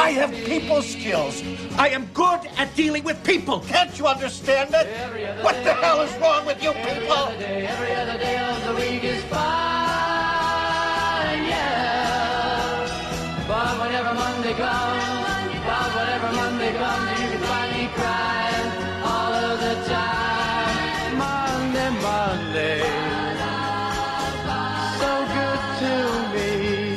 I have people skills. I am good at dealing with people. Can't you understand it? What the hell is wrong with you people? Every other day of the week is fine, yeah. But whenever Monday comes, you can find me crying all of the time. Monday, so good to me.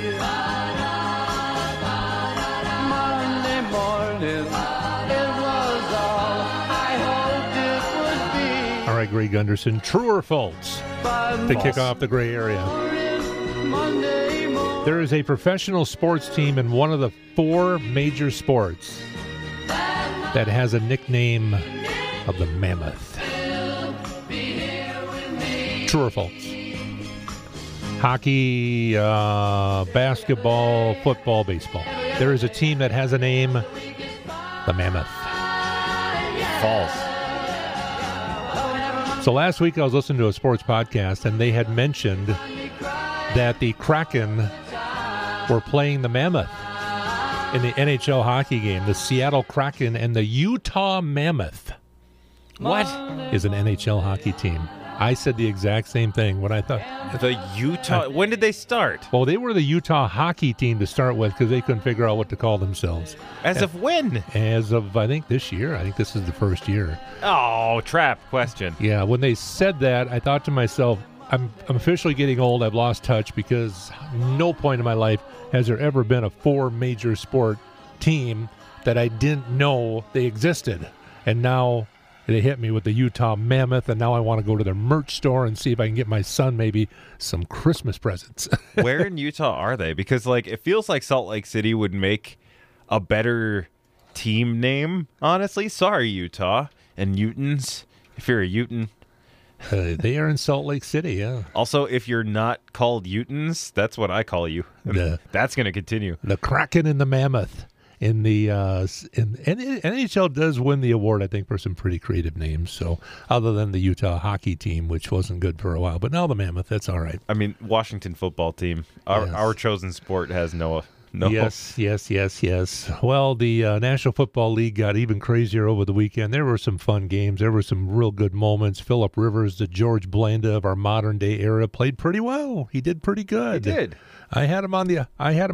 Monday morning, it was all I hoped it would be. All right, Greg Gunderson, true or false to kick off the gray area? There is a professional sports team in one of the 4 major sports that has a nickname of the Mammoth. True or false? Hockey, basketball, football, baseball. There is a team that has a name, the Mammoth. False. So last week I was listening to a sports podcast, and they had mentioned that the Kraken were playing the Mammoth in the NHL hockey game. The Seattle Kraken and the Utah Mammoth. What? Is an NHL hockey team. I said the exact same thing when I thought. The Utah. When did they start? Well, they were the Utah hockey team to start with because they couldn't figure out what to call themselves. As of when? As of, I think, this year. I think this is the first year. Oh, trap question. Yeah, when they said that, I thought to myself, I'm officially getting old. I've lost touch because no point in my life has there ever been a 4 major sport team that I didn't know they existed. And now they hit me with the Utah Mammoth, and now I want to go to their merch store and see if I can get my son maybe some Christmas presents. Where in Utah are they? Because it feels like Salt Lake City would make a better team name, honestly. Sorry, Utah and Utahns, if you're a Utah. They are in Salt Lake City, yeah. Also, if you're not called Utahns, that's what I call you. That's going to continue. The Kraken and the Mammoth. And NHL does win the award, I think, for some pretty creative names. So, other than the Utah hockey team, which wasn't good for a while, but now the Mammoth, that's all right. I mean, Washington football team, our chosen sport has no. Yes. Well, the National Football League got even crazier over the weekend. There were some fun games. There were some real good moments. Phillip Rivers, the George Blanda of our modern day era, played pretty well. He did pretty good. He did. I had him on the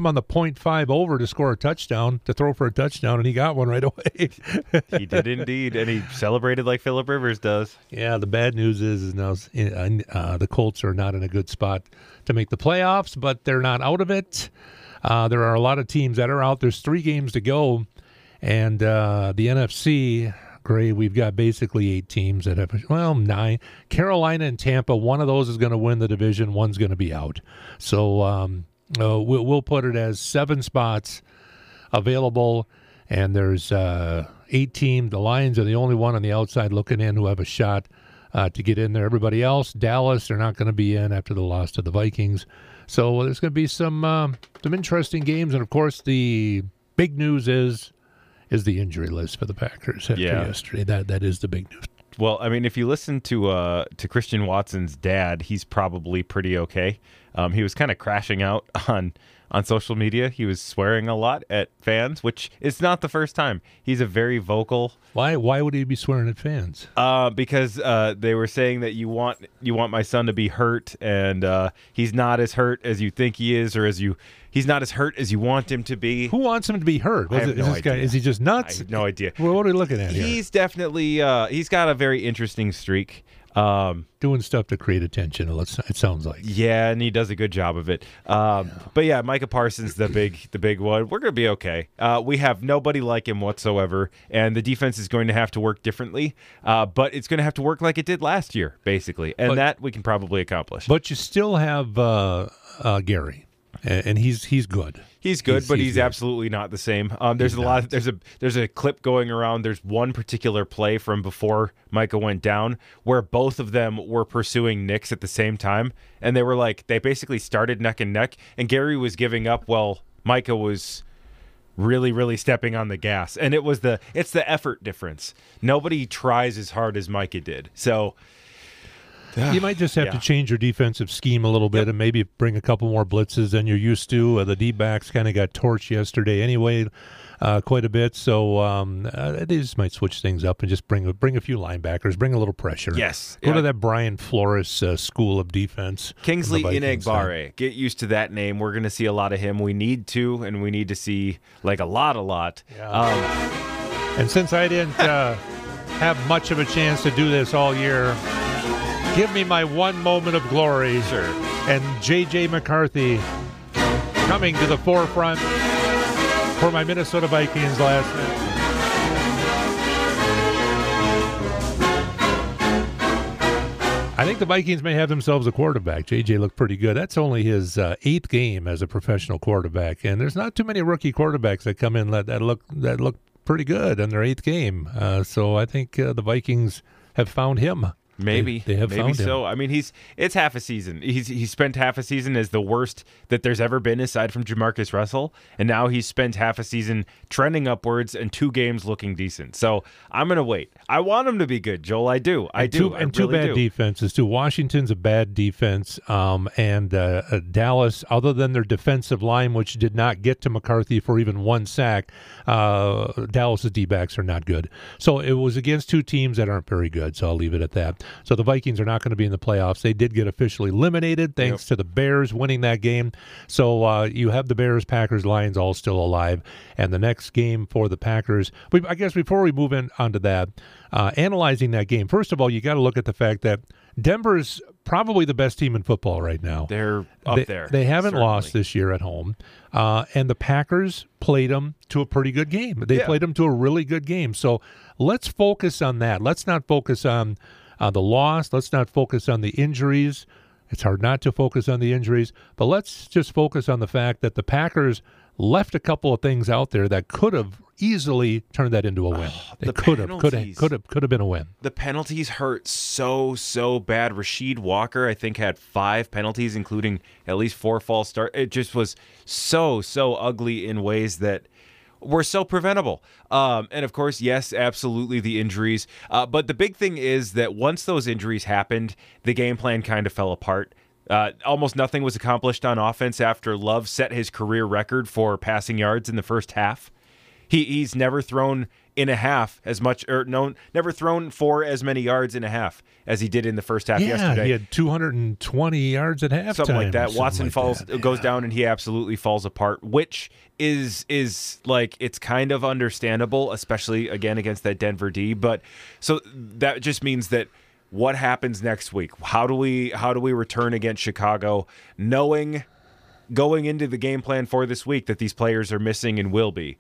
0.5 over to score a touchdown, to throw for a touchdown, and he got one right away. He did indeed, and he celebrated like Phillip Rivers does. Yeah, the bad news is now the Colts are not in a good spot to make the playoffs, but they're not out of it. There are a lot of teams that are out. There's 3 games to go, and the NFC, Gray, we've got basically 8 teams that have, 9. Carolina and Tampa, one of those is going to win the division, one's going to be out. So we'll put it as 7 spots available, and there's 8 teams. The Lions are the only one on the outside looking in who have a shot to get in there. Everybody else, Dallas, they're not going to be in after the loss to the Vikings. So there's going to be some interesting games, and of course the big news is the injury list for the Packers after yesterday. That is the big news. Well, I mean, if you listen to Christian Watson's dad, he's probably pretty okay. He was kind of crashing out on social media. He was swearing a lot at fans, which is not the first time. He's a very vocal. Why would he be swearing at fans? Because they were saying that you want my son to be hurt, and he's not as hurt as you think he is, or he's not as hurt as you want him to be. Who wants him to be hurt? I have no idea. Is he just nuts? I have no idea. Well, what are we looking at here? He's definitely he's got a very interesting streak. Doing stuff to create attention, it sounds like. Yeah, and he does a good job of it. But yeah, Micah Parsons, the big one. We're going to be okay. We have nobody like him whatsoever, and the defense is going to have to work differently, but it's going to have to work like it did last year, basically, and that we can probably accomplish. But you still have Gary, and he's good. He's good, but he's good. Absolutely not the same. There's a clip going around. There's one particular play from before Micah went down where both of them were pursuing Nix at the same time, and they basically started neck and neck, and Gary was giving up while Micah was really, really stepping on the gas, and it's the effort difference. Nobody tries as hard as Micah did, so. You might just have to change your defensive scheme a little bit and maybe bring a couple more blitzes than you're used to. The D-backs kind of got torched yesterday anyway. quite a bit. So they just might switch things up and just bring a few linebackers, bring a little pressure. Yes. Go to that Brian Flores school of defense. Kingsley Enagbare. Get used to that name. We're going to see a lot of him. We need to see like a lot. Yeah. And since I didn't have much of a chance to do this all year, give me my one moment of glory. Sure. And J.J. McCarthy coming to the forefront for my Minnesota Vikings last night. I think the Vikings may have themselves a quarterback. J.J. looked pretty good. That's only his 8th game as a professional quarterback, and there's not too many rookie quarterbacks that come in that look pretty good in their 8th game. So I think the Vikings have found him. Maybe they have found so. him. I mean, it's half a season. He's spent half a season as the worst that there's ever been aside from Jamarcus Russell, and now he's spent half a season trending upwards and 2 games looking decent. So I'm gonna wait. I want him to be good, Joel. I do. Two bad defenses too. Washington's a bad defense, and Dallas, other than their defensive line, which did not get to McCarthy for even 1 sack, Dallas's D-backs are not good. So it was against 2 teams that aren't very good. So I'll leave it at that. So the Vikings are not going to be in the playoffs. They did get officially eliminated thanks to the Bears winning that game. So you have the Bears, Packers, Lions all still alive. And the next game for the Packers, I guess before we move onto that, analyzing that game, first of all, you got to look at the fact that Denver's probably the best team in football right now. They're up there. They haven't lost this year at home. And the Packers played them to a pretty good game. They played them to a really good game. So let's focus on that. Let's not focus on the loss. Let's not focus on the injuries. It's hard not to focus on the injuries, but let's just focus on the fact that the Packers left a couple of things out there that could have easily turned that into a win. It could have been a win. The penalties hurt so bad. Rasheed Walker, I think, had 5 penalties, including at least 4 false starts. It just was so ugly in ways that were so preventable. And of course, yes, absolutely the injuries. But the big thing is that once those injuries happened, the game plan kind of fell apart. Almost nothing was accomplished on offense after Love set his career record for passing yards in the first half. He's never thrown in a half as much, never thrown for as many yards in a half as he did in the first half yesterday. He had 220 yards at halftime. Something like that. Watson goes down and he absolutely falls apart, which is like, it's kind of understandable, especially again against that Denver D. But so that just means that what happens next week? How do we return against Chicago, knowing going into the game plan for this week that these players are missing and will be?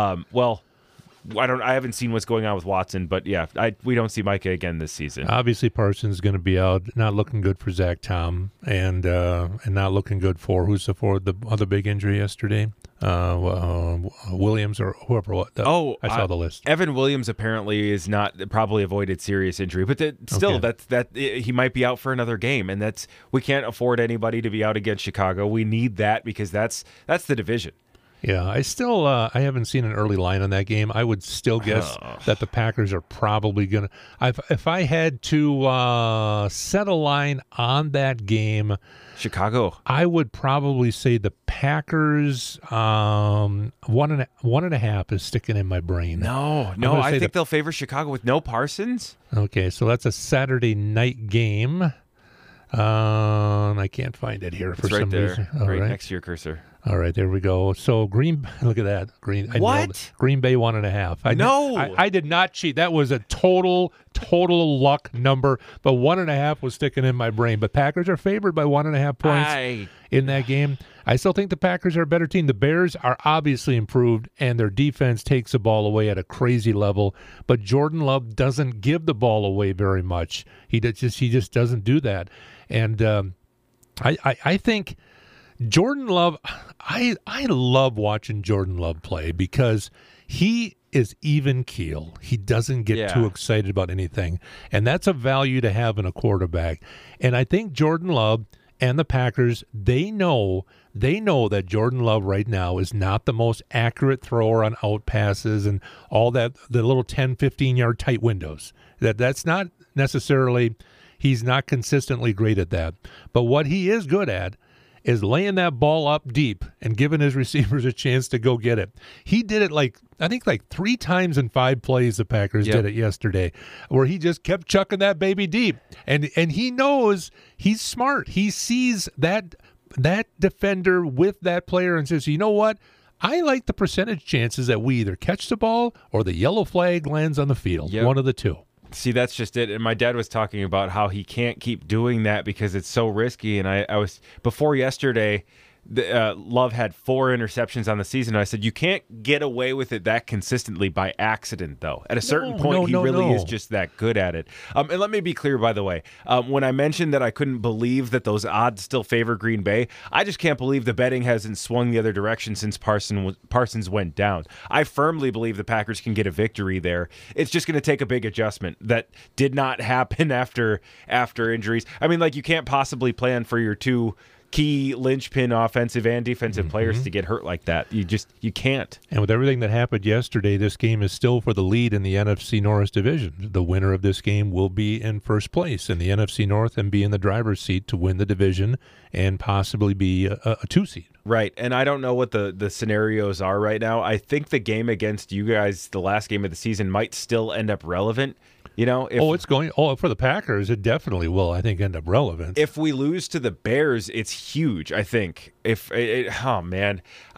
I haven't seen what's going on with Watson, but yeah, we don't see Micah again this season. Obviously, Parsons is going to be out. Not looking good for Zach Tom, and not looking good for the other big injury yesterday. Williams or whoever. I saw the list. Evan Williams apparently is probably avoided serious injury, but he might be out for another game, and we can't afford anybody to be out against Chicago. We need that because that's the division. Yeah, I haven't seen an early line on that game. I would still guess that the Packers are probably going to. If I had to set a line on that game, Chicago, I would probably say the Packers 1.5 is sticking in my brain. No, I think they'll favor Chicago with no Parsons. Okay, so that's a Saturday night game. I can't find it here for some reason. Right next to your cursor. All right, there we go. So look at that. Green Bay 1.5. I did not cheat. That was a total luck number, but 1.5 was sticking in my brain. But Packers are favored by 1.5 points in that game. I still think the Packers are a better team. The Bears are obviously improved, and their defense takes the ball away at a crazy level. But Jordan Love doesn't give the ball away very much. He just doesn't do that. And I think Jordan Love, I love watching Jordan Love play because he is even keel. He doesn't get too excited about anything. And that's a value to have in a quarterback. And I think Jordan Love and the Packers, they know that Jordan Love right now is not the most accurate thrower on out passes and all that, the little 10, 15-yard tight windows. That's not necessarily, he's not consistently great at that. But what he is good at is laying that ball up deep and giving his receivers a chance to go get it. He did it I think 3 times in 5 plays the Packers did it yesterday, where he just kept chucking that baby deep. And he knows, he's smart. He sees that defender with that player and says, you know what? I like the percentage chances that we either catch the ball or the yellow flag lands on the field. Yep. One of the two. See, that's just it. And my dad was talking about how he can't keep doing that because it's so risky. And I was, before yesterday, Love had 4 interceptions on the season. I said, you can't get away with it that consistently by accident, though. At a certain point, he really is just that good at it. And let me be clear, by the way. When I mentioned that I couldn't believe that those odds still favor Green Bay, I just can't believe the betting hasn't swung the other direction since Parsons went down. I firmly believe the Packers can get a victory there. It's just going to take a big adjustment that did not happen after injuries. I mean, you can't possibly plan for your 2 key linchpin offensive and defensive players to get hurt like that. You can't. And with everything that happened yesterday, this game is still for the lead in the NFC North division. The winner of this game will be in first place in the NFC North and be in the driver's seat to win the division and possibly be a 2 seed. Right, and I don't know what the scenarios are right now. I think the game against you guys, the last game of the season, might still end up relevant. It's going. For the Packers, it definitely will. I think end up relevant. If we lose to the Bears, it's huge. I think. I'm going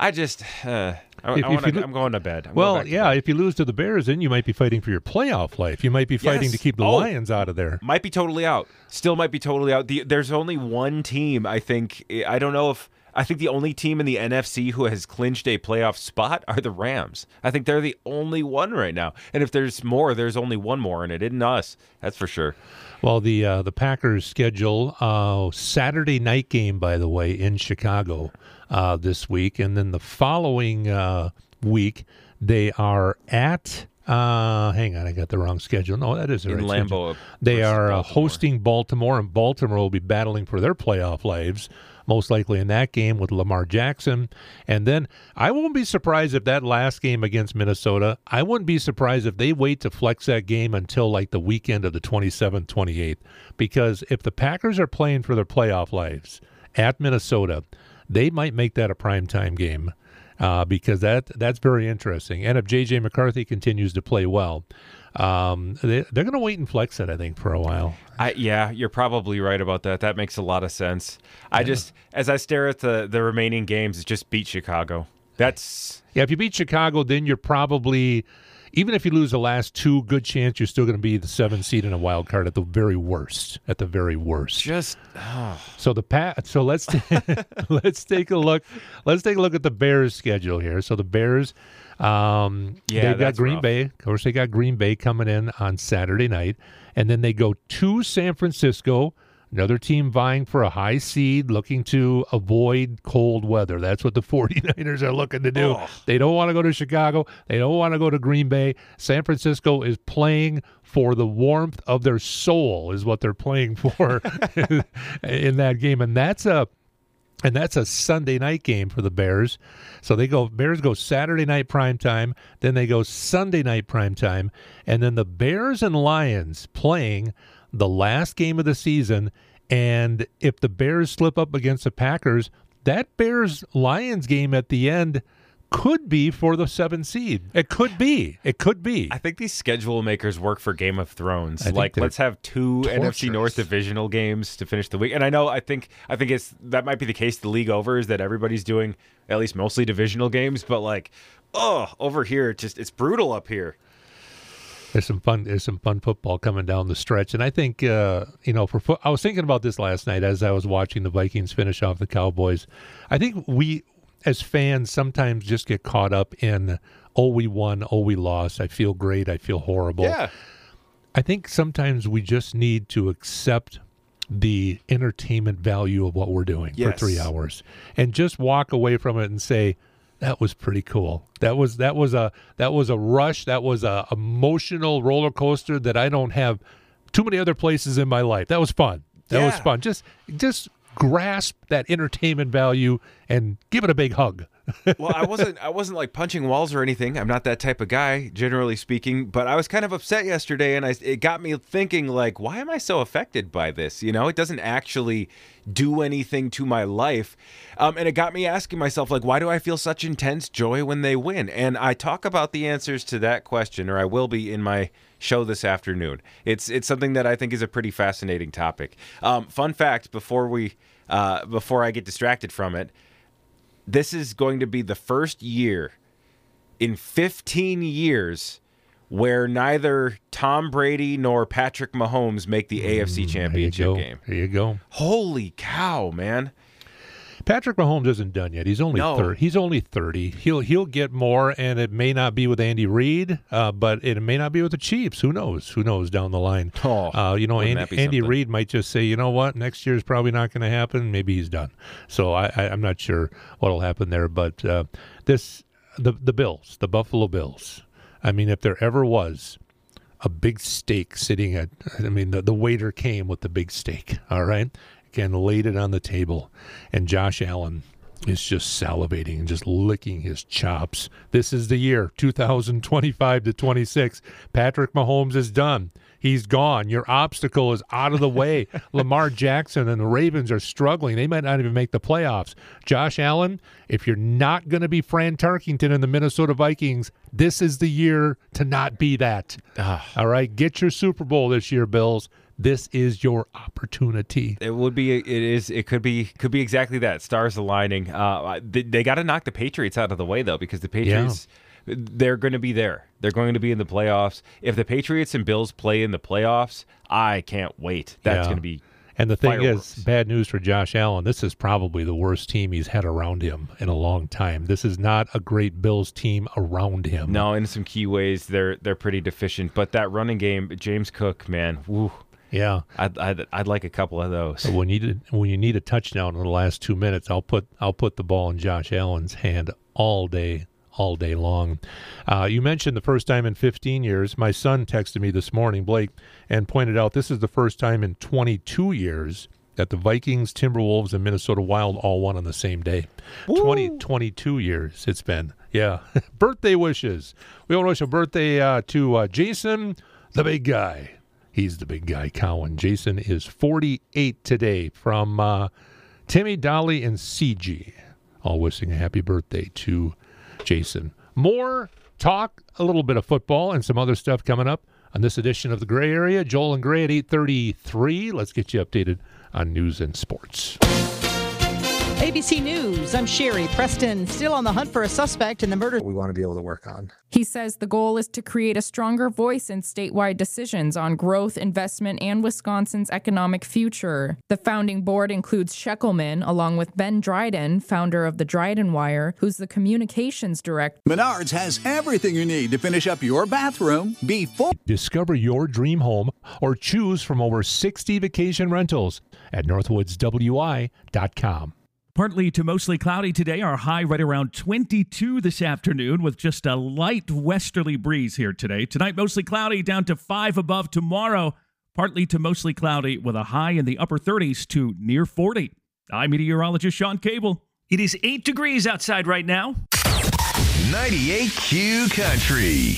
to bed. If you lose to the Bears, then you might be fighting for your playoff life. You might be fighting to keep the Lions out of there. Might be totally out. Still might be totally out. There's only one team. I think. I think the only team in the NFC who has clinched a playoff spot are the Rams. I think they're the only one right now. And if there's more, there's only one more, and it isn't us. That's for sure. Well, the Packers schedule Saturday night game, by the way, in Chicago this week. And then the following week, they are at hang on, I got the wrong schedule. No, that is the right Lambeau. They are hosting Baltimore, and Baltimore will be battling for their playoff lives, most likely in that game with Lamar Jackson. And then I won't be surprised if that last game against Minnesota, I wouldn't be surprised if they wait to flex that game until the weekend of the 27th, 28th. Because if the Packers are playing for their playoff lives at Minnesota, they might make that a primetime game. Because that's very interesting. And if J.J. McCarthy continues to play well, they're going to wait and flex it, I think, for a while. You're probably right about that. That makes a lot of sense. As I stare at the remaining games, it's just beat Chicago. If you beat Chicago, then you're probably, even if you lose the last 2, good chance you're still going to be the 7th seed in a wild card at the very worst. So let's take a look. Let's take a look at the Bears' schedule here. So the Bears, they've got Green Bay. Of course, they got Green Bay coming in on Saturday night, and then they go to San Francisco. Another team vying for a high seed, looking to avoid cold weather. That's what the 49ers are looking to do. They don't want to go to Chicago. They don't want to go to Green Bay. San Francisco is playing for the warmth of their soul is what they're playing for in that game. And that's a Sunday night game for the Bears. So Bears go Saturday night primetime, then they go Sunday night primetime, and then the Bears and Lions playing the last game of the season. And if the Bears slip up against the Packers, that Bears-Lions game at the end could be for the 7th seed. It could be. I think these schedule makers work for Game of Thrones. Let's have 2 NFC North divisional games to finish the week. And I think that might be the case the league over, is that everybody's doing at least mostly divisional games. But over here, it's brutal up here. There's some fun football coming down the stretch, and I think I was thinking about this last night as I was watching the Vikings finish off the Cowboys. I think we, as fans, sometimes just get caught up in, we won, we lost. I feel great. I feel horrible. Yeah. I think sometimes we just need to accept the entertainment value of what we're doing for 3 hours, and just walk away from it and say, that was pretty cool. That was a rush. That was a emotional roller coaster that I don't have too many other places in my life. That was fun. That was fun. Just grasp that entertainment value and give it a big hug. Well, I wasn't like punching walls or anything. I'm not that type of guy, generally speaking. But I was kind of upset yesterday, and it got me thinking, like, why am I so affected by this? You know, it doesn't actually do anything to my life. And it got me asking myself, like, why do I feel such intense joy when they win? And I talk about the answers to that question, or I will be in my show this afternoon. It's something that I think is a pretty fascinating topic. Fun fact, before I get distracted from it, this is going to be the first year in 15 years where neither Tom Brady nor Patrick Mahomes make the AFC Championship game. There you go. Holy cow, man. Patrick Mahomes isn't done yet. He's only 30. He's only 30. He'll get more, and it may not be with Andy Reid, but it may not be with the Chiefs. Who knows? Who knows down the line? Andy Reid might just say, you know what, next year is probably not going to happen. Maybe he's done. So I'm not sure what'll happen there. But the Bills, the Buffalo Bills. I mean, if there ever was a big steak sitting the waiter came with the big steak. All right. And laid it on the table, and Josh Allen is just salivating and just licking his chops. This is the year, 2025 to 26. Patrick Mahomes is done. He's gone. Your obstacle is out of the way. Lamar Jackson and the Ravens are struggling. They might not even make the playoffs. Josh Allen, if you're not going to be Fran Tarkenton in the Minnesota Vikings, this is the year to not be that. All right, get your Super Bowl this year, Bills. This is your opportunity. It would be. It is. It could be exactly that. Stars aligning. They got to knock the Patriots out of the way, though, because the Patriots, they're going to be there. They're going to be in the playoffs. If the Patriots and Bills play in the playoffs, I can't wait. That's going to be. And the thing fireworks. is, bad news for Josh Allen. This is probably the worst team he's had around him in a long time. This is not a great Bills team around him. No, in some key ways, they're pretty deficient. But that running game, James Cook, man, woo. Yeah, I'd like a couple of those. When you need a touchdown in the last 2 minutes, I'll put the ball in Josh Allen's hand all day long. You mentioned the first time in 15 years. My son texted me this morning, Blake, and pointed out this is the first time in 22 years that the Vikings, Timberwolves, and Minnesota Wild all won on the same day. 22 years it's been. Yeah. Birthday wishes. We want to wish a birthday to Jason, the big guy. He's the big guy, Cowan. Jason is 48 today from Timmy, Dolly, and CG. All wishing a happy birthday to Jason. More talk, a little bit of football, and some other stuff coming up on this edition of The Gray Area. Joel and Gray at 8:33. Let's get you updated on news and sports. ABC News, I'm Sherry Preston, still on the hunt for a suspect in the murder. We want to be able to work on. He says the goal is to create a stronger voice in statewide decisions on growth, investment, and Wisconsin's economic future. The founding board includes Sheckelman, along with Ben Dryden, founder of the Dryden Wire, who's the communications director. Menards has everything you need to finish up your bathroom before. Discover your dream home or choose from over 60 vacation rentals at northwoodswi.com. Partly to mostly cloudy today, our high right around 22 this afternoon with just a light westerly breeze here today. Tonight, mostly cloudy down to 5 above. Tomorrow, partly to mostly cloudy with a high in the upper 30s to near 40. I'm meteorologist Sean Cable. It is 8 degrees outside right now. 98Q Country.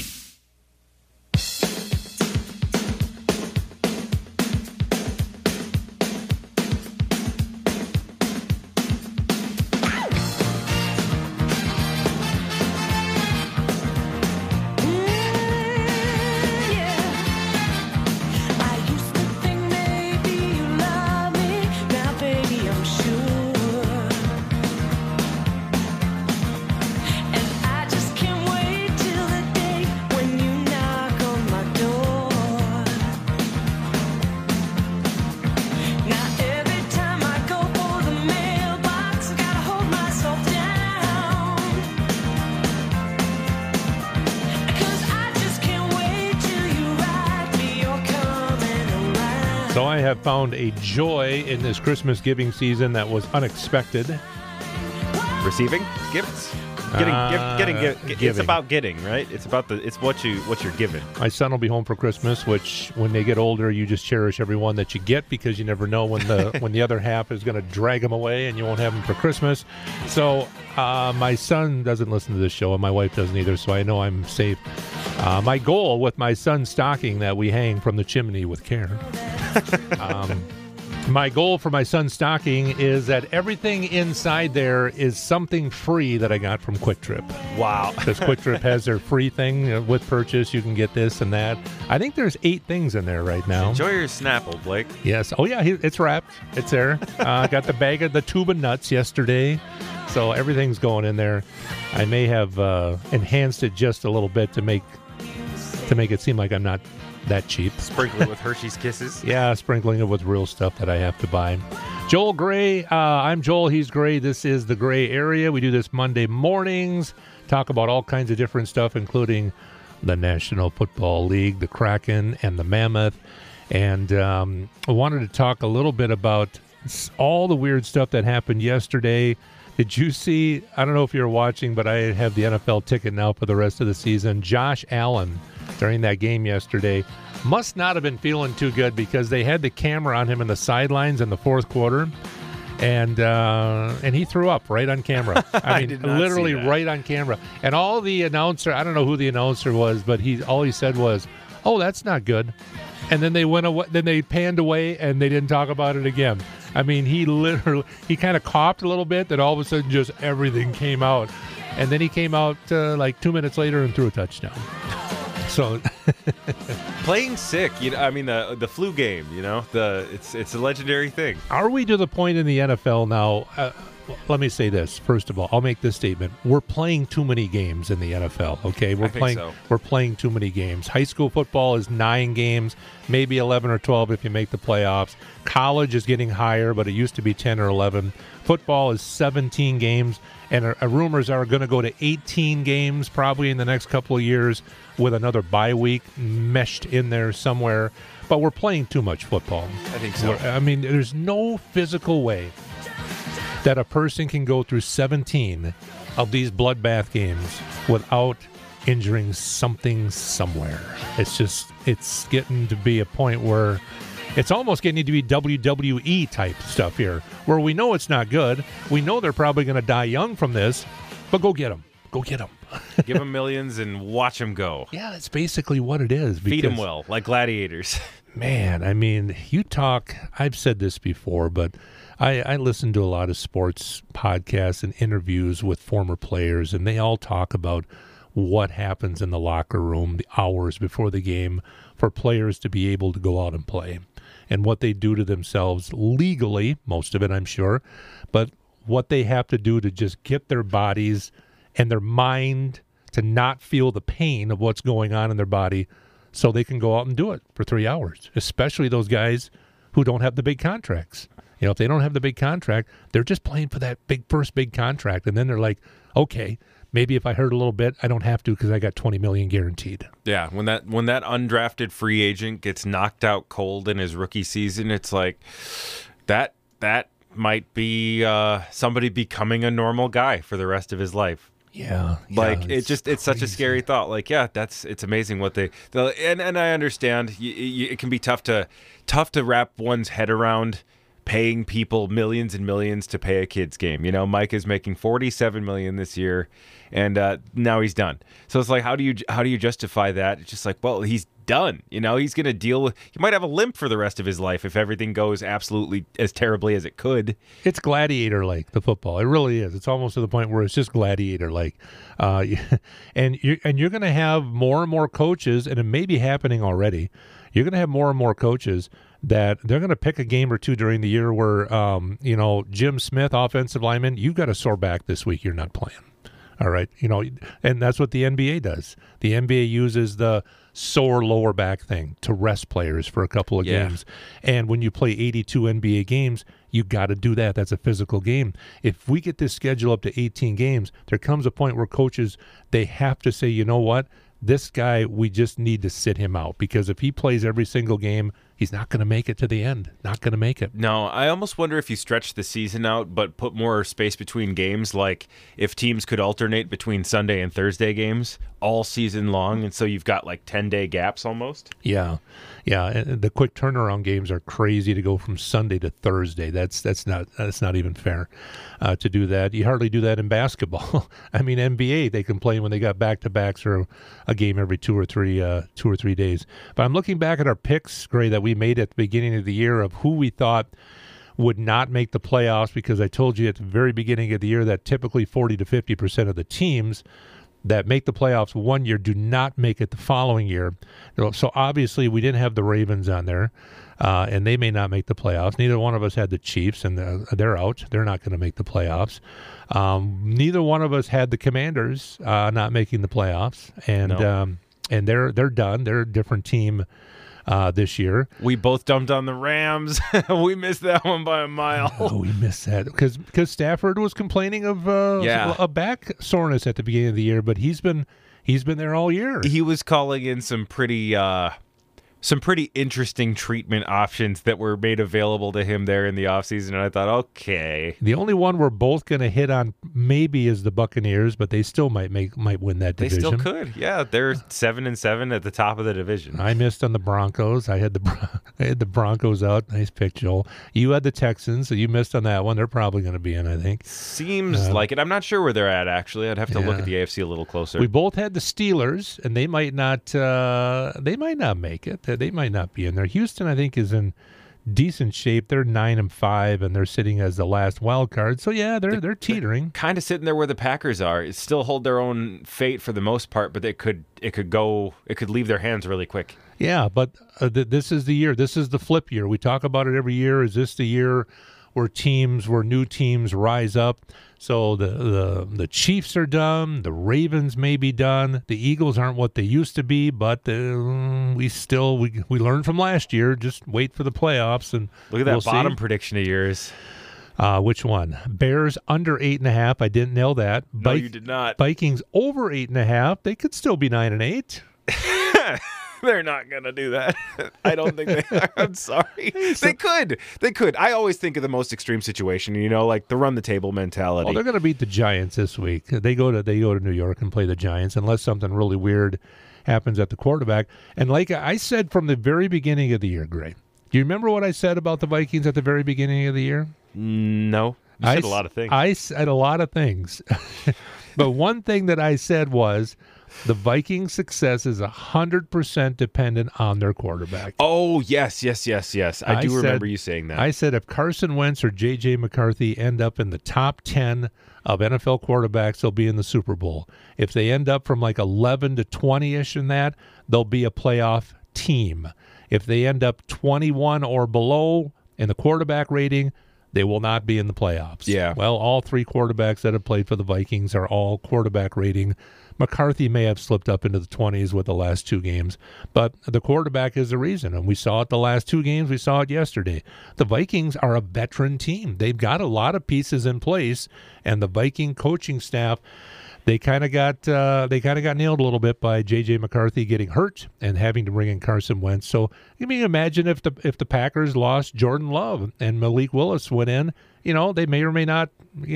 So I have found a joy in this Christmas giving season that was unexpected. Receiving gifts? It's about getting, right? It's what you're given. My son will be home for Christmas, which when they get older, you just cherish every one that you get because you never know when the other half is going to drag them away and you won't have them for Christmas. So my son doesn't listen to this show and my wife doesn't either, so I know I'm safe. My goal with my son's stocking that we hang from the chimney with care. My goal for my son's stocking is that everything inside there is something free that I got from Quick Trip. Wow. Because Quick Trip has their free thing with purchase. You can get this and that. I think there's 8 things in there right now. Enjoy your Snapple, Blake. Yes. Oh, yeah. It's wrapped. It's there. Got the bag of the tube of nuts yesterday. So everything's going in there. I may have enhanced it just a little bit to make it seem like I'm not that cheap. Sprinkle it with Hershey's Kisses. Yeah, sprinkling it with real stuff that I have to buy. Joel Gray. I'm Joel. He's Gray. This is the Gray Area. We do this Monday mornings. Talk about all kinds of different stuff, including the National Football League, the Kraken, and the Mammoth. And I wanted to talk a little bit about all the weird stuff that happened yesterday. Did you see, I don't know if you're watching, but I have the NFL ticket now for the rest of the season. Josh Allen, during that game yesterday, must not have been feeling too good because they had the camera on him in the sidelines in the fourth quarter, and he threw up right on camera. I mean, literally right on camera. And all the announcer, I don't know who the announcer was, but all he said was, "Oh, that's not good." And then they went away. Then they panned away, and they didn't talk about it again. I mean, he kind of coughed a little bit. Then all of a sudden, just everything came out, and then he came out like 2 minutes later and threw a touchdown. So playing sick, I mean the flu game, it's a legendary thing. Are we to the point in the NFL now? Let me say this. First of all, I'll make this statement. We're playing too many games in the NFL, okay? We're playing too many games. High school football is 9 games, maybe 11 or 12 if you make the playoffs. College is getting higher, but it used to be 10 or 11. Football is 17 games, and rumors are going to go to 18 games probably in the next couple of years with another bye week meshed in there somewhere. But we're playing too much football. I think so. I mean, there's no physical way that a person can go through 17 of these bloodbath games without injuring something somewhere. It's getting to be a point where it's almost getting to be WWE type stuff here, where we know it's not good. We know they're probably going to die young from this, but go get them. Go get them. Give them millions and watch them go. Yeah, that's basically what it is. Feed them well, like gladiators. Man, I mean, I've said this before, but I listen to a lot of sports podcasts and interviews with former players, and they all talk about what happens in the locker room the hours before the game for players to be able to go out and play, and what they do to themselves legally, most of it I'm sure, but what they have to do to just get their bodies and their mind to not feel the pain of what's going on in their body so they can go out and do it for 3 hours, especially those guys who don't have the big contracts. If they don't have the big contract, they're just playing for that first big contract. And then they're like, okay, maybe if I hurt a little bit, I don't have to because I got $20 million guaranteed. Yeah, when that undrafted free agent gets knocked out cold in his rookie season, it's like that might be somebody becoming a normal guy for the rest of his life. Yeah, it's such a scary thought. Like, yeah, it's amazing what and I understand it can be tough to wrap one's head around paying people millions and millions to pay a kid's game. Mike is making $47 million this year, and now he's done. So it's like, how do you justify that? It's just like, well, he's done. He's going to deal with. He might have a limp for the rest of his life if everything goes absolutely as terribly as it could. It's gladiator-like, the football. It really is. It's almost to the point where it's just gladiator-like, and you're going to have more and more coaches, and it may be happening already. You're going to have more and more coaches that they're going to pick a game or two during the year where, Jim Smith, offensive lineman, you've got a sore back this week. You're not playing. All right. And that's what the NBA does. The NBA uses the sore lower back thing to rest players for a couple of games. And when you play 82 NBA games, you got to do that. That's a physical game. If we get this schedule up to 18 games, there comes a point where coaches, they have to say, you know what? this guy, we just need to sit him out, because if he plays every single game, he's not going to make it to the end. Not going to make it. No, I almost wonder if you stretch the season out but put more space between games, like if teams could alternate between Sunday and Thursday games all season long, and so you've got like 10-day gaps almost. Yeah. And the quick turnaround games are crazy to go from Sunday to Thursday. That's not even fair to do that. You hardly do that in basketball. I mean, NBA, they complain when they got back-to-backs or a game every 2 or 3 days. But I'm looking back at our picks, Gray, that we made at the beginning of the year of who we thought would not make the playoffs, because I told you at the very beginning of the year that typically 40 to 50% of the teams that make the playoffs one year do not make it the following year. So obviously we didn't have the Ravens on there, and they may not make the playoffs. Neither one of us had the Chiefs, and they're out. They're not going to make the playoffs. Neither one of us had the Commanders not making the playoffs, and they're done. They're a different team this year. We both dumped on the Rams. We missed that one by a mile. Oh, we missed that because Stafford was complaining of a back soreness at the beginning of the year, but he's been there all year. He was calling in some pretty interesting treatment options that were made available to him there in the offseason, and I thought, okay. The only one we're both going to hit on maybe is the Buccaneers, but they still might win that division. They still could. Yeah, they're 7-7 at the top of the division. I missed on the Broncos. I had the Broncos out. Nice pick, Joel. You had the Texans, so you missed on that one. They're probably going to be in, I think. Seems like it. I'm not sure where they're at, actually. I'd have to look at the AFC a little closer. We both had the Steelers, and they might not make it. They might not be in there. Houston, I think, is in decent shape. They're 9-5, and they're sitting as the last wild card. So yeah, they're teetering. Kind of sitting there where the Packers are. It still hold their own fate for the most part, but it could leave their hands really quick. Yeah, but this is the year. This is the flip year. We talk about it every year. Is this the year where new teams rise up? So the Chiefs are done. The Ravens may be done. The Eagles aren't what they used to be, but we learned from last year. Just wait for the playoffs, and look at that bottom prediction of yours. Which one? Bears under 8.5. I didn't nail that. No, you did not. Vikings over 8.5. They could still be 9-8. They're not going to do that. I don't think they are. I'm sorry. They could. I always think of the most extreme situation, like the run the table mentality. Well, they're going to beat the Giants this week. They go to New York and play the Giants unless something really weird happens at the quarterback. And like I said from the very beginning of the year, Gray, do you remember what I said about the Vikings at the very beginning of the year? No. You said a lot of things. I said a lot of things. But one thing that I said was, the Vikings' success is 100% dependent on their quarterback. Oh, yes. I do remember you saying that. I said if Carson Wentz or J.J. McCarthy end up in the top 10 of NFL quarterbacks, they'll be in the Super Bowl. If they end up from like 11 to 20-ish in that, they'll be a playoff team. If they end up 21 or below in the quarterback rating, they will not be in the playoffs. Yeah. Well, all three quarterbacks that have played for the Vikings are all quarterback rating. McCarthy may have slipped up into the 20s with the last two games, but the quarterback is the reason, and we saw it the last two games. We saw it yesterday. The Vikings are a veteran team. They've got a lot of pieces in place, and the Viking coaching staff, they kind of got nailed a little bit by J.J. McCarthy getting hurt and having to bring in Carson Wentz. So you can imagine if the Packers lost Jordan Love and Malik Willis went in, they may or may not,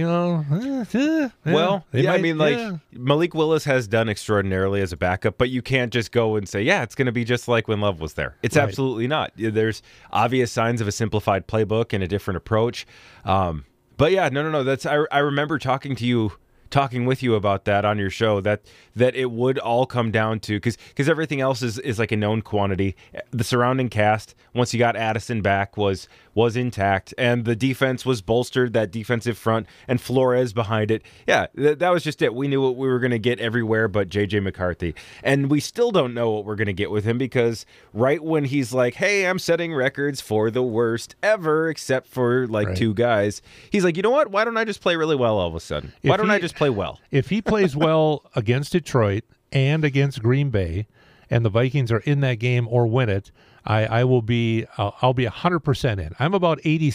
Malik Willis has done extraordinarily as a backup, but you can't just go and say, it's going to be just like when Love was there. It's absolutely not. There's obvious signs of a simplified playbook and a different approach. But yeah, no. That's I remember talking with you about that on your show, that it would all come down to, because everything else is like a known quantity. The surrounding cast, once you got Addison back, was intact, and the defense was bolstered, that defensive front, and Flores behind it. Yeah, that was just it. We knew what we were going to get everywhere but J.J. McCarthy. And we still don't know what we're going to get with him, because right when he's like, hey, I'm setting records for the worst ever, except for two guys, he's like, you know what? Why don't I just play really well all of a sudden? Why don't I just play well? If he plays well against Detroit and against Green Bay, and the Vikings are in that game or win it, I'll be 100% in. I'm about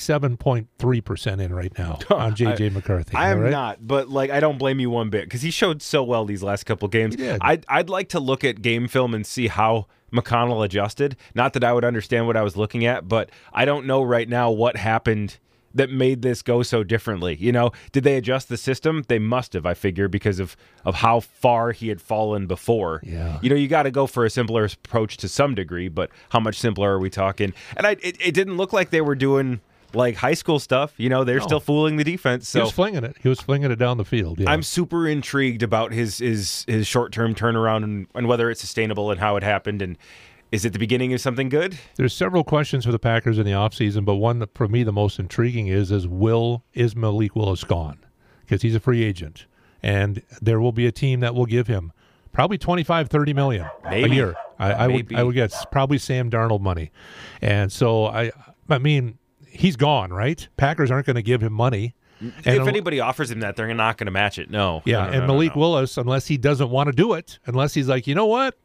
87.3% in right now on J.J. McCarthy. I am right? not, but I don't blame you one bit because he showed so well these last couple games. He did. I'd like to look at game film and see how McConnell adjusted. Not that I would understand what I was looking at, but I don't know right now what happened that made this go so differently. Did they adjust the system? They must have, I figure, because of how far he had fallen before. Yeah. You got to go for a simpler approach to some degree, but how much simpler are we talking? And it didn't look like they were doing high school stuff. They're still fooling the defense. So He was flinging it. He was flinging it down the field. Yeah. I'm super intrigued about his short-term turnaround and whether it's sustainable and how it happened. And is it the beginning of something good? There's several questions for the Packers in the offseason, but one that, for me, the most intriguing is Malik Willis gone? Because he's a free agent. And there will be a team that will give him probably $25-30 million a year. I would guess probably Sam Darnold money. And so, I mean, he's gone, right? Packers aren't going to give him money. If anybody offers him that, they're not going to match it. No. Yeah, no, Malik Willis, unless he doesn't want to do it, unless he's like, you know what?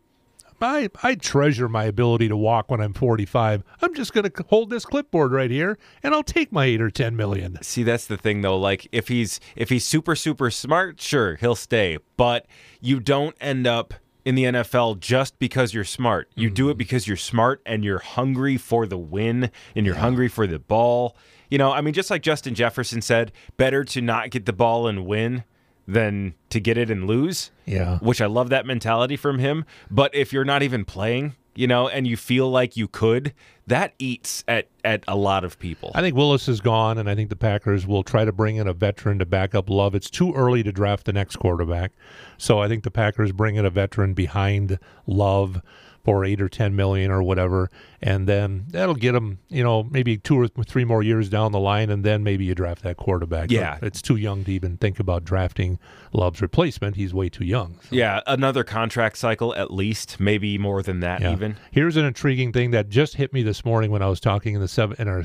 I treasure my ability to walk when I'm 45. I'm just going to hold this clipboard right here, and I'll take my $8 or $10 million. See, that's the thing, though. If he's super, super smart, sure, he'll stay. But you don't end up in the NFL just because you're smart. You do it because you're smart and you're hungry for the win and you're hungry for the ball. Just like Justin Jefferson said, better to not get the ball and win than to get it and lose. Yeah. Which I love that mentality from him. But if you're not even playing, and you feel like you could, that eats at a lot of people. I think Willis is gone, and I think the Packers will try to bring in a veteran to back up Love. It's too early to draft the next quarterback. So I think the Packers bring in a veteran behind Love for $8 or $10 million or whatever, and then that'll get them, maybe 2 or 3 more years down the line, and then maybe you draft that quarterback. Yeah, but it's too young to even think about drafting Love's replacement. He's way too young. So. Yeah, another contract cycle at least, maybe more than that even. Here's an intriguing thing that just hit me this morning when I was talking in our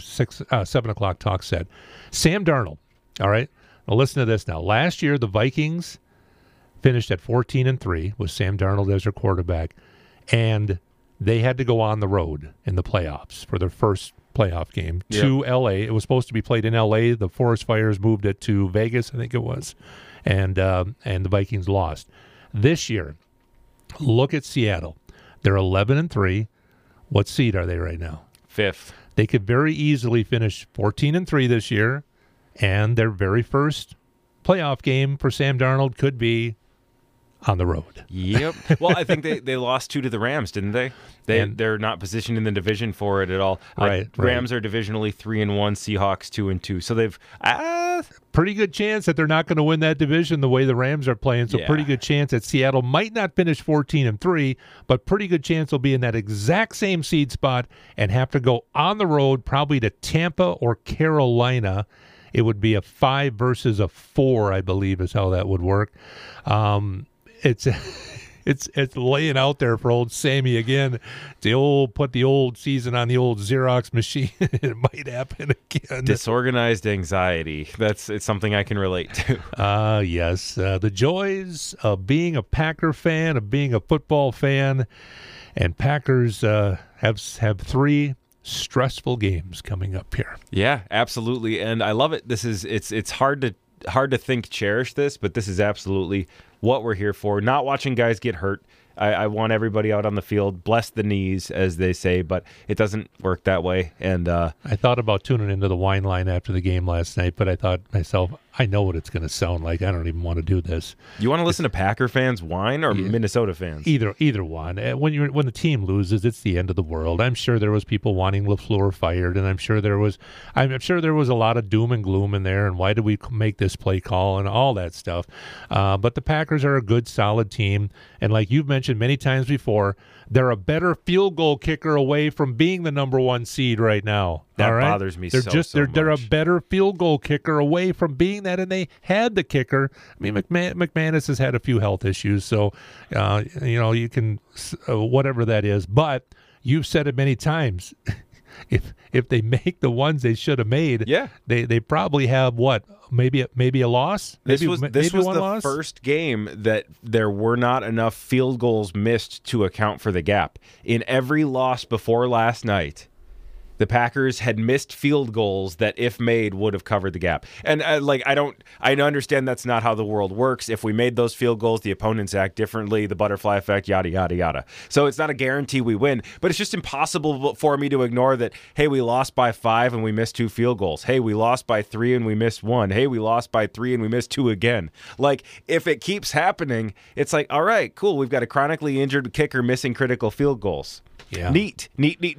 7 o'clock talk set. Sam Darnold. All right, now listen to this. Now, last year the Vikings finished at 14-3 with Sam Darnold as their quarterback. And they had to go on the road in the playoffs for their first playoff game to L.A. It was supposed to be played in L.A. The forest fires moved it to Vegas, I think it was, and the Vikings lost. This year, look at Seattle. They're 11-3. What seed are they right now? 5th. They could very easily finish 14-3 this year, and their very first playoff game for Sam Darnold could be on the road. Yep. Well, I think they lost 2 to the Rams, didn't they? They're not positioned in the division for it at all. Right. Rams are divisionally 3-1, Seahawks 2-2. So they've pretty good chance that they're not going to win that division the way the Rams are playing. So pretty good chance that Seattle might not finish 14-3, but pretty good chance they'll be in that exact same seed spot and have to go on the road, probably to Tampa or Carolina. It would be a 5 versus a 4, I believe, is how that would work. It's laying out there for old Sammy again. Put the old season on the old Xerox machine. It might happen again. Disorganized anxiety. It's something I can relate to. Yes. The joys of being a Packer fan, of being a football fan, and Packers have 3 stressful games coming up here. Yeah, absolutely, and I love it. It's hard to think cherish this, but this is absolutely what we're here for. Not watching guys get hurt. I want everybody out on the field. Bless the knees, as they say, but it doesn't work that way. And I thought about tuning into the wine line after the game last night, but I thought myself, I know what it's going to sound like. I don't even want to do this. You want to listen to Packer fans whine or Minnesota fans? Either one. When the team loses, it's the end of the world. I'm sure there was people wanting LaFleur fired, and I'm sure there was a lot of doom and gloom in there. And why did we make this play call and all that stuff? But the Packers are a good, solid team, and like you've mentioned many times before, they're a better field goal kicker away from being the number 1 seed right now. That all right? bothers me so much. They're a better field goal kicker away from being that, and they had the kicker. I mean, McManus has had a few health issues, so you can whatever that is. But you've said it many times. if they make the ones they should have made, they probably have what, maybe a loss. This was the first game that there were not enough field goals missed to account for the gap. In every loss before last night, the Packers had missed field goals that, if made, would have covered the gap. And I understand that's not how the world works. If we made those field goals, the opponents act differently, the butterfly effect, yada, yada, yada. So it's not a guarantee we win, but it's just impossible for me to ignore that, hey, we lost by 5 and we missed 2 field goals. Hey, we lost by 3 and we missed 1. Hey, we lost by 3 and we missed 2 again. Like, if it keeps happening, it's like, all right, cool, we've got a chronically injured kicker missing critical field goals. Yeah. Neat.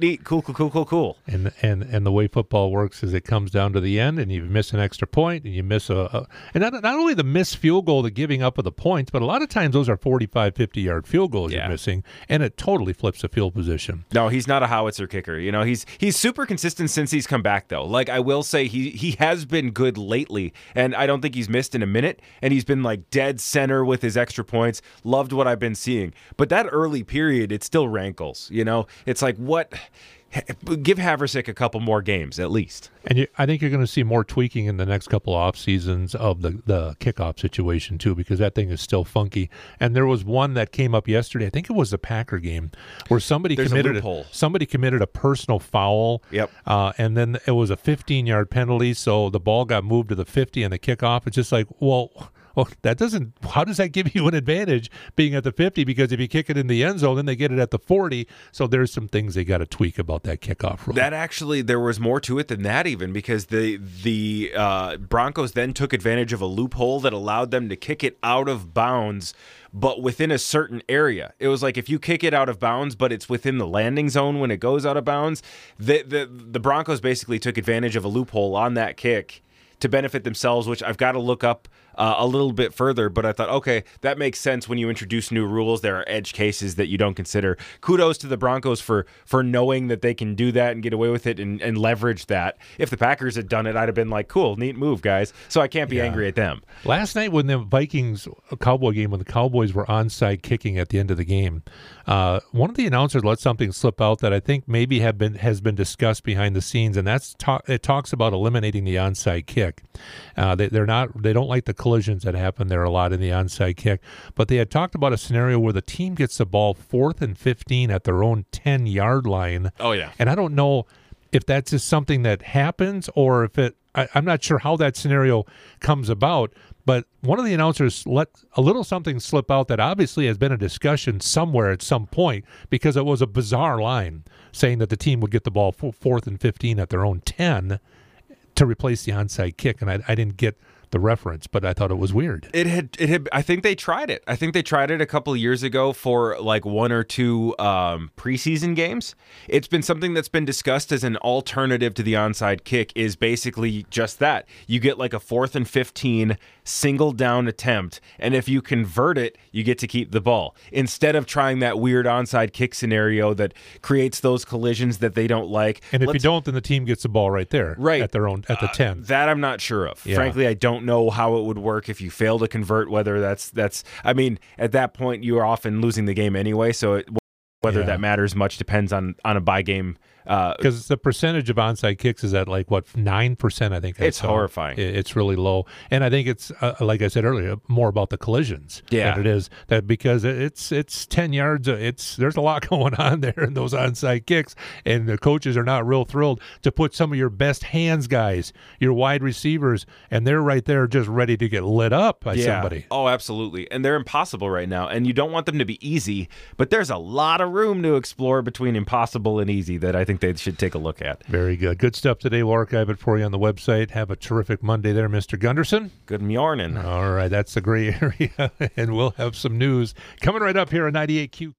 Cool. And the way football works is it comes down to the end, and you miss an extra point, and you miss and not only the missed field goal, the giving up of the points, but a lot of times those are 45, 50-yard field goals you're missing, and it totally flips the field position. No, he's not a howitzer kicker. You know, he's super consistent since he's come back, though. Like, I will say he has been good lately, and I don't think he's missed in a minute, and he's been like dead center with his extra points. Loved what I've been seeing. But that early period, it still rankles, you know? It's like, what? Give Havrisik a couple more games at least. And I think you're going to see more tweaking in the next couple of off seasons of the kickoff situation too, because that thing is still funky. And there was one that came up yesterday. I think it was the Packer game where somebody committed a personal foul. Yep. And then it was a 15-yard penalty, so the ball got moved to the 50 and the kickoff. It's just like, well, how does that give you an advantage being at the 50? Because if you kick it in the end zone, then they get it at the 40. So there's some things they got to tweak about that kickoff rule. That actually, there was more to it than that even, because the Broncos then took advantage of a loophole that allowed them to kick it out of bounds, but within a certain area. It was like, if you kick it out of bounds, but it's within the landing zone when it goes out of bounds, the Broncos basically took advantage of a loophole on that kick to benefit themselves, which I've got to look up a little bit further, but I thought, okay, that makes sense when you introduce new rules. There are edge cases that you don't consider. Kudos to the Broncos for knowing that they can do that and get away with it and leverage that. If the Packers had done it, I'd have been like, cool, neat move, guys. So I can't be angry at them. Last night when the Vikings-Cowboy game, when the Cowboys were onside kicking at the end of the game, one of the announcers let something slip out that I think maybe has been discussed behind the scenes, and it talks about eliminating the onside kick. They don't like the collisions that happen there a lot in the onside kick, but they had talked about a scenario where the team gets the ball 4th and 15 at their own 10-yard line. Oh yeah, and I don't know if that's just something that happens or if I'm not sure how that scenario comes about. But one of the announcers let a little something slip out that obviously has been a discussion somewhere at some point, because it was a bizarre line saying that the team would get the ball 4th and 15 at their own 10 to replace the onside kick, and I didn't get the reference, but I thought it was weird. It had. I think they tried it. I think they tried it a couple of years ago for like 1 or 2 preseason games. It's been something that's been discussed as an alternative to the onside kick. Is basically just that you get like a 4th and 15 single down attempt, and if you convert it, you get to keep the ball instead of trying that weird onside kick scenario that creates those collisions that they don't like. And if you don't, then the team gets the ball right there, at their own at the 10. That I'm not sure of. Yeah. Frankly, I don't know how it would work if you fail to convert, whether that's I mean, at that point you are often losing the game anyway, so whether that matters much depends on a bye game. Because the percentage of onside kicks is at 9%, I think. It's horrifying. It's really low. And I think it's, like I said earlier, more about the collisions than it is that, because it's 10 yards. There's a lot going on there in those onside kicks, and the coaches are not real thrilled to put some of your best hands guys, your wide receivers, and they're right there just ready to get lit up by somebody. Oh, absolutely. And they're impossible right now, and you don't want them to be easy, but there's a lot of room to explore between impossible and easy that I think they should take a look at. Very good. Good stuff today. We'll archive it for you on the website. Have a terrific Monday there, Mr. Gunderson. Good morning. All right. That's the gray area, and we'll have some news coming right up here on 98Q.